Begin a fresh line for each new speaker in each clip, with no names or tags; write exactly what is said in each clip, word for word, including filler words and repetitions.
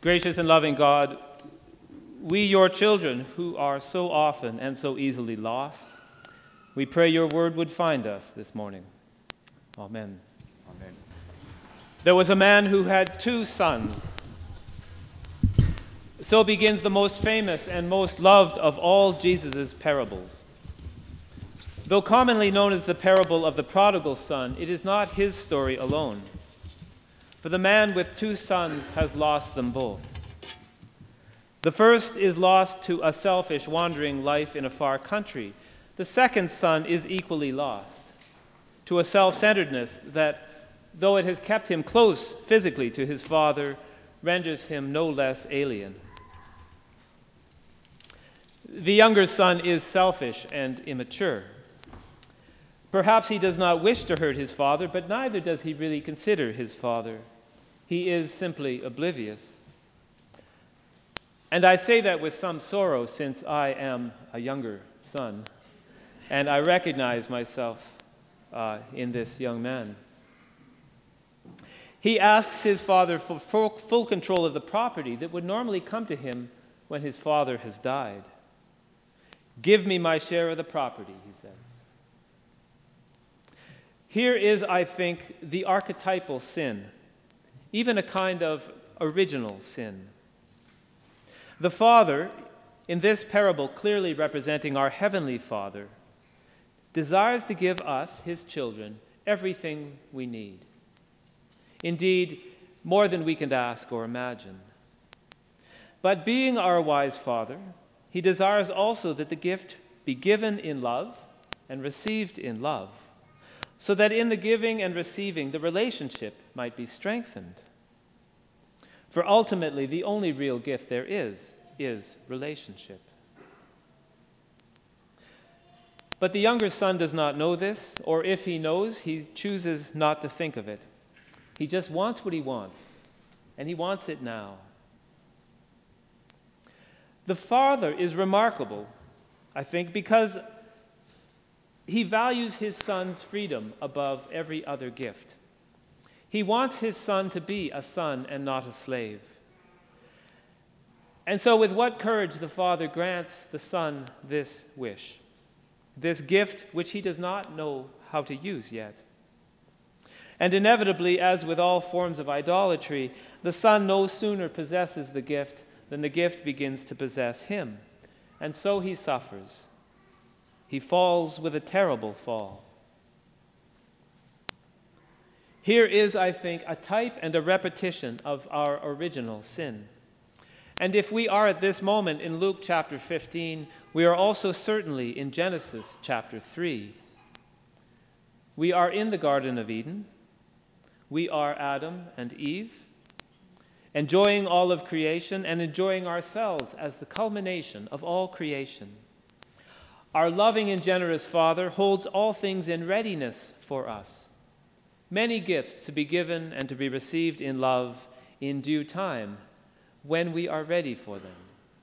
Gracious and loving God, we, your children, who are so often and so easily lost, we pray your word would find us this morning. Amen.
Amen.
There was a man who had two sons. So begins the most famous and most loved of all Jesus' parables. Though commonly known as the parable of the prodigal son, it is not his story alone. For the man with two sons has lost them both. The first is lost to a selfish, wandering life in a far country. The second son is equally lost to a self-centeredness that, though it has kept him close physically to his father, renders him no less alien. The younger son is selfish and immature. Perhaps he does not wish to hurt his father, but neither does he really consider his father. He is simply oblivious. And I say that with some sorrow, since I am a younger son, and I recognize myself uh, in this young man. He asks his father for full, full control of the property that would normally come to him when his father has died. Give me my share of the property, he says. Here is, I think, the archetypal sin, even a kind of original sin. The Father, in this parable clearly representing our Heavenly Father, desires to give us, his children, everything we need. Indeed, more than we can ask or imagine. But being our wise Father, he desires also that the gift be given in love and received in love, so that in the giving and receiving the relationship might be strengthened. For ultimately, the only real gift there is, is relationship. But the younger son does not know this, or if he knows, he chooses not to think of it. He just wants what he wants, and he wants it now. The father is remarkable, I think, because he values his son's freedom above every other gift. He wants his son to be a son and not a slave. And so with what courage the father grants the son this wish, this gift which he does not know how to use yet. And inevitably, as with all forms of idolatry, the son no sooner possesses the gift than the gift begins to possess him. And so he suffers. He falls with a terrible fall. Here is, I think, a type and a repetition of our original sin. And if we are at this moment in Luke chapter fifteen, we are also certainly in Genesis chapter three. We are in the Garden of Eden. We are Adam and Eve, enjoying all of creation and enjoying ourselves as the culmination of all creation. Our loving and generous Father holds all things in readiness for us. Many gifts to be given and to be received in love in due time, when we are ready for them.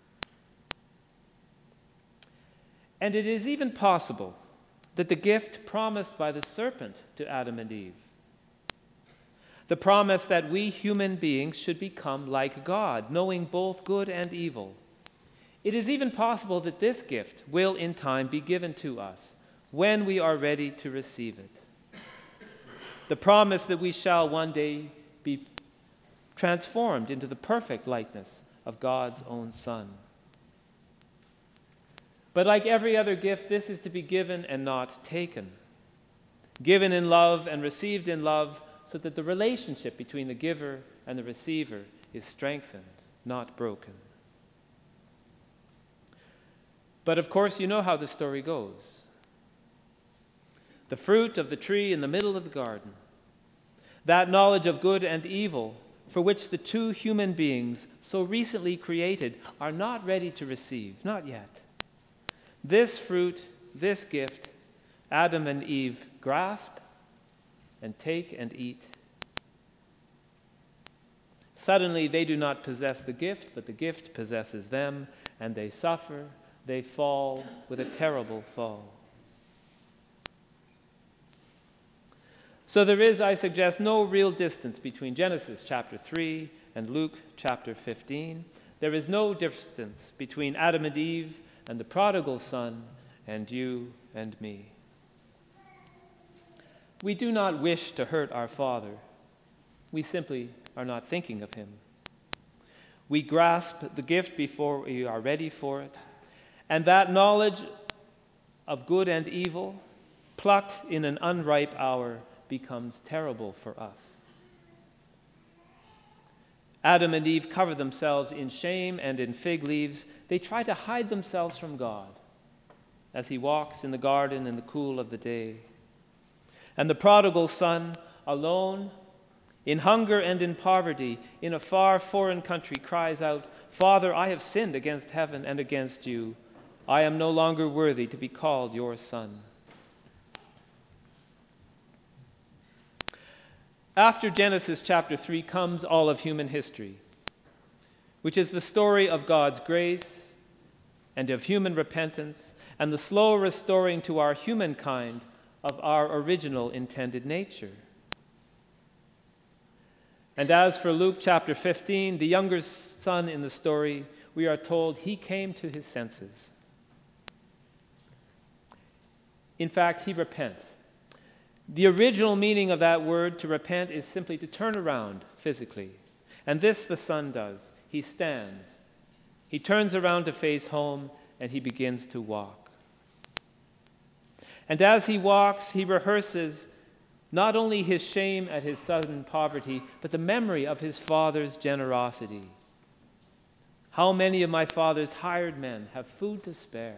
And it is even possible that the gift promised by the serpent to Adam and Eve, the promise that we human beings should become like God, knowing both good and evil, it is even possible that this gift will in time be given to us when we are ready to receive it. The promise that we shall one day be transformed into the perfect likeness of God's own Son. But like every other gift, this is to be given and not taken. Given in love and received in love, so that the relationship between the giver and the receiver is strengthened, not broken. But of course, you know how the story goes. The fruit of the tree in the middle of the garden, that knowledge of good and evil for which the two human beings so recently created are not ready to receive, not yet. This fruit, this gift, Adam and Eve grasp and take and eat. Suddenly they do not possess the gift, but the gift possesses them, and they suffer, they fall with a terrible fall. So there is, I suggest, no real distance between Genesis chapter three and Luke chapter fifteen, there is no distance between Adam and Eve and the prodigal son and you and me. We do not wish to hurt our Father. We simply are not thinking of him. We grasp the gift before we are ready for it, and that knowledge of good and evil, plucked in an unripe hour, becomes terrible for us. Adam and Eve cover themselves in shame and in fig leaves. They try to hide themselves from God as he walks in the garden in the cool of the day. And the prodigal son, alone, in hunger and in poverty, in a far foreign country, cries out, "Father, I have sinned against heaven and against you. I am no longer worthy to be called your son." After Genesis chapter three comes all of human history, which is the story of God's grace and of human repentance and the slow restoring to our humankind of our original intended nature. And as for Luke chapter fifteen, the younger son in the story, we are told he came to his senses. In fact, he repents. The original meaning of that word, to repent, is simply to turn around physically. And this the son does. He stands. He turns around to face home, and he begins to walk. And as he walks, he rehearses not only his shame at his sudden poverty, but the memory of his father's generosity. How many of my father's hired men have food to spare?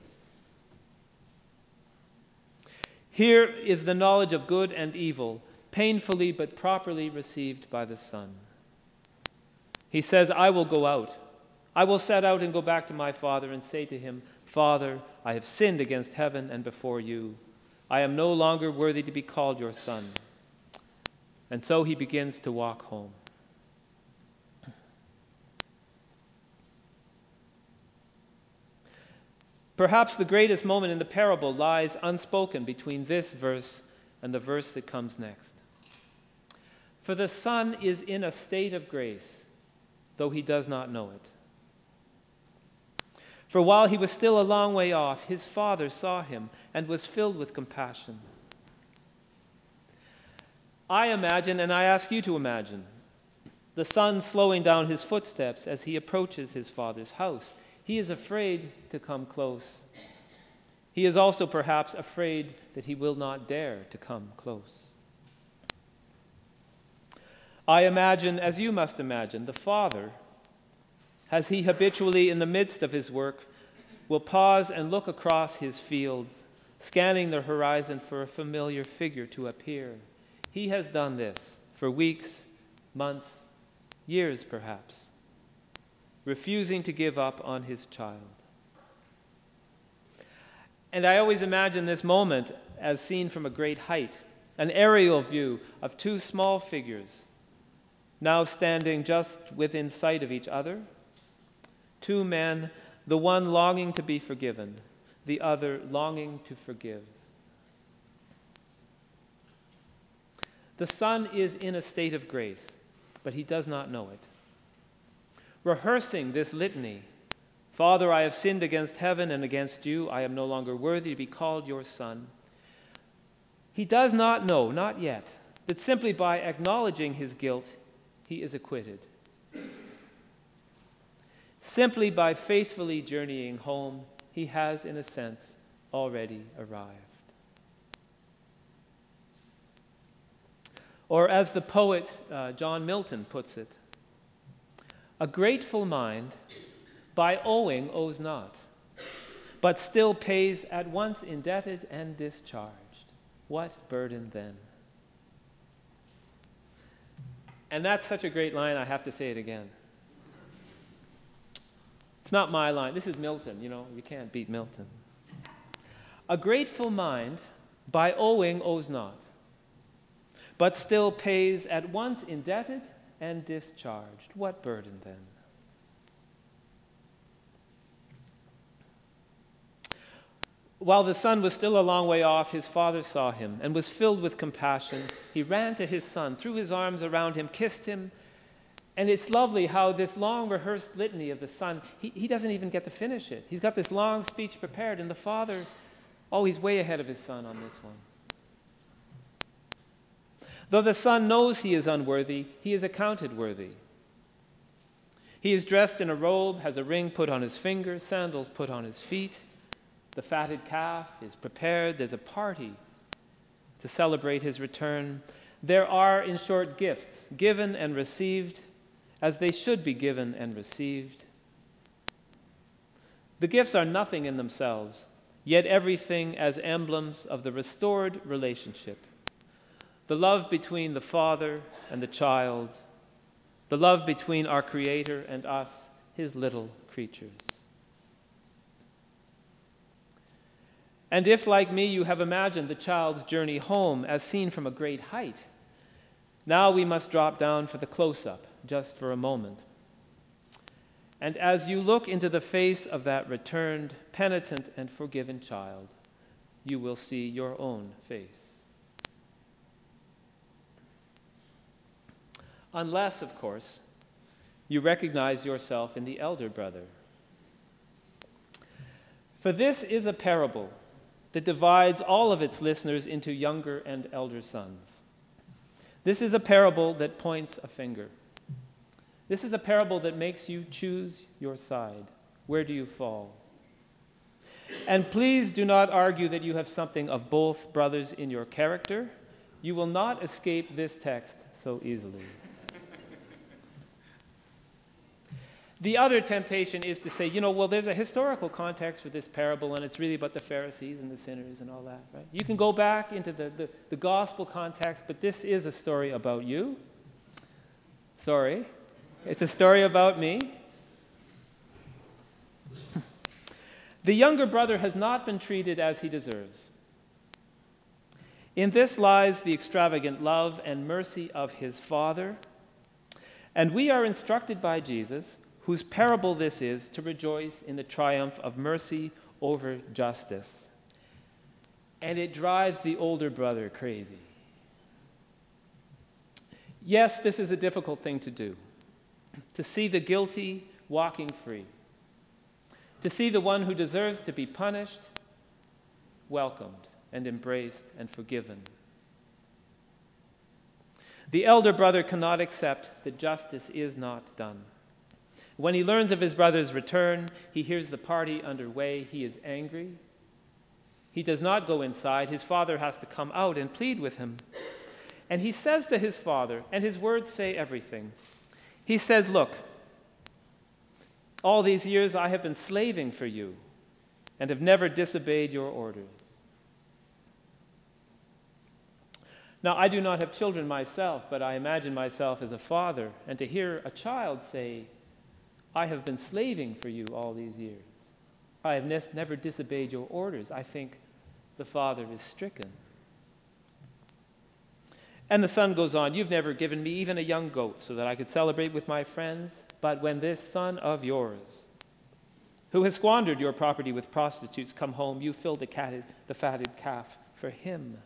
Here is the knowledge of good and evil, painfully but properly received by the son. He says, "I will go out. I will set out and go back to my father and say to him, 'Father, I have sinned against heaven and before you. I am no longer worthy to be called your son.'" And so he begins to walk home. Perhaps the greatest moment in the parable lies unspoken between this verse and the verse that comes next. For the son is in a state of grace, though he does not know it. For while he was still a long way off, his father saw him and was filled with compassion. I imagine, and I ask you to imagine, the son slowing down his footsteps as he approaches his father's house. He is afraid to come close. He is also perhaps afraid that he will not dare to come close. I imagine, as you must imagine, the father, as he habitually in the midst of his work, will pause and look across his fields, scanning the horizon for a familiar figure to appear. He has done this for weeks, months, years perhaps, refusing to give up on his child. And I always imagine this moment as seen from a great height, an aerial view of two small figures, now standing just within sight of each other. Two men, the one longing to be forgiven, the other longing to forgive. The son is in a state of grace, but he does not know it. Rehearsing this litany, "Father, I have sinned against heaven and against you. I am no longer worthy to be called your son." He does not know, not yet, that simply by acknowledging his guilt, he is acquitted. Simply by faithfully journeying home, he has, in a sense, already arrived. Or as the poet uh, John Milton puts it, "A grateful mind by owing owes not, but still pays at once indebted and discharged. What burden then?" And that's such a great line, I have to say it again. It's not my line. This is Milton, you know, you can't beat Milton. "A grateful mind by owing owes not, but still pays at once indebted and discharged. What burden then?" While the son was still a long way off, his father saw him and was filled with compassion. He ran to his son, threw his arms around him, kissed him, And it's lovely how this long rehearsed litany of the Son, he, he doesn't even get to finish it. He's got this long speech prepared, and the Father, oh, he's way ahead of his Son on this one. Though the Son knows he is unworthy, he is accounted worthy. He is dressed in a robe, has a ring put on his finger, sandals put on his feet. The fatted calf is prepared. There's a party to celebrate his return. There are, in short, gifts, given and received as they should be given and received. The gifts are nothing in themselves, yet everything as emblems of the restored relationship. The love between the Father and the child, the love between our Creator and us, his little creatures. And if, like me, you have imagined the child's journey home as seen from a great height, now we must drop down for the close-up, just for a moment. And as you look into the face of that returned, penitent, and forgiven child, you will see your own face. Unless, of course, you recognize yourself in the elder brother. For this is a parable that divides all of its listeners into younger and elder sons. This is a parable that points a finger. This is a parable that makes you choose your side. Where do you fall? And please do not argue that you have something of both brothers in your character. You will not escape this text so easily. The other temptation is to say, you know, well, there's a historical context for this parable, and it's really about the Pharisees and the sinners and all that, right? You can go back into the, the, the gospel context, but this is a story about you. Sorry. It's a story about me. The younger brother has not been treated as he deserves. In this lies the extravagant love and mercy of his Father, and we are instructed by Jesus, whose parable this is, to rejoice in the triumph of mercy over justice. And it drives the older brother crazy. Yes, this is a difficult thing to do, to see the guilty walking free, to see the one who deserves to be punished welcomed and embraced and forgiven. The elder brother cannot accept that justice is not done. When he learns of his brother's return, he hears the party underway. He is angry. He does not go inside. His father has to come out and plead with him. And he says to his father, and his words say everything. He says, look, all these years I have been slaving for you and have never disobeyed your orders. Now, I do not have children myself, but I imagine myself as a father, and to hear a child say, I have been slaving for you all these years. I have ne- never disobeyed your orders. I think the father is stricken. And the son goes on, you've never given me even a young goat so that I could celebrate with my friends. But when this son of yours, who has squandered your property with prostitutes, come home, you fill the, catted, the fatted calf for him.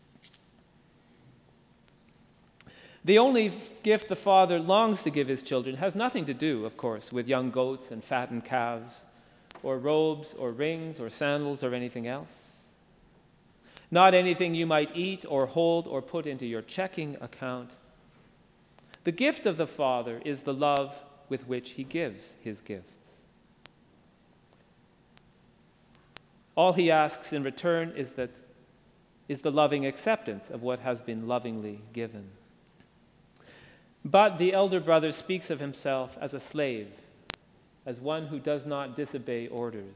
The only gift the father longs to give his children has nothing to do, of course, with young goats and fattened calves, or robes, or rings, or sandals, or anything else. Not anything you might eat, or hold, or put into your checking account. The gift of the Father is the love with which he gives his gifts. All he asks in return is that is the loving acceptance of what has been lovingly given. But the elder brother speaks of himself as a slave, as one who does not disobey orders.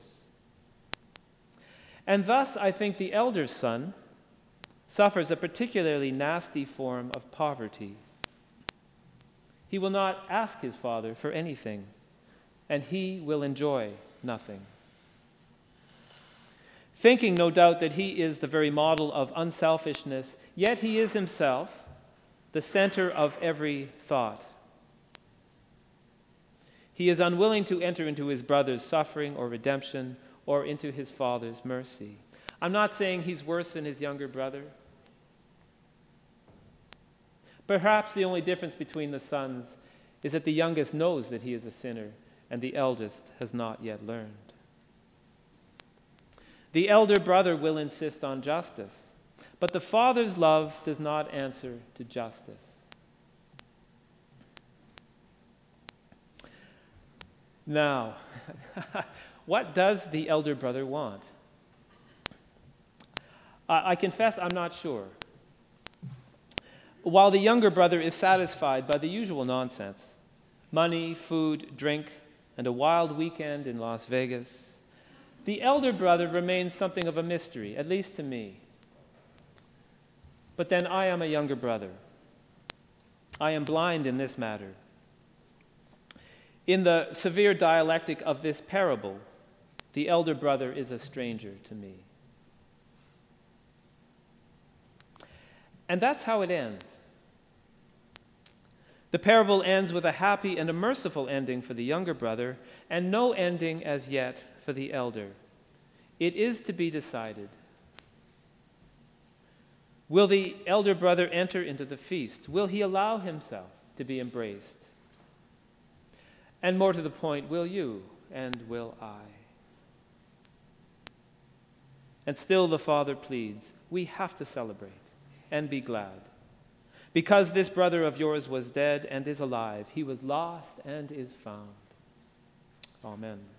And thus, I think the elder son suffers a particularly nasty form of poverty. He will not ask his father for anything, and he will enjoy nothing. Thinking, no doubt, that he is the very model of unselfishness, yet he is himself the center of every thought. He is unwilling to enter into his brother's suffering or redemption or into his father's mercy. I'm not saying he's worse than his younger brother. Perhaps the only difference between the sons is that the youngest knows that he is a sinner, and the eldest has not yet learned. The elder brother will insist on justice, but the father's love does not answer to justice. Now, what does the elder brother want? I, I confess I'm not sure. While the younger brother is satisfied by the usual nonsense, money, food, drink, and a wild weekend in Las Vegas, the elder brother remains something of a mystery, at least to me. But then I am a younger brother. I am blind in this matter. In the severe dialectic of this parable, the elder brother is a stranger to me. And that's how it ends. The parable ends with a happy and a merciful ending for the younger brother, and no ending as yet for the elder. It is to be decided. Will the elder brother enter into the feast? Will he allow himself to be embraced? And more to the point, will you and will I? And still the Father pleads, we have to celebrate and be glad. Because this brother of yours was dead and is alive. He was lost and is found. Amen.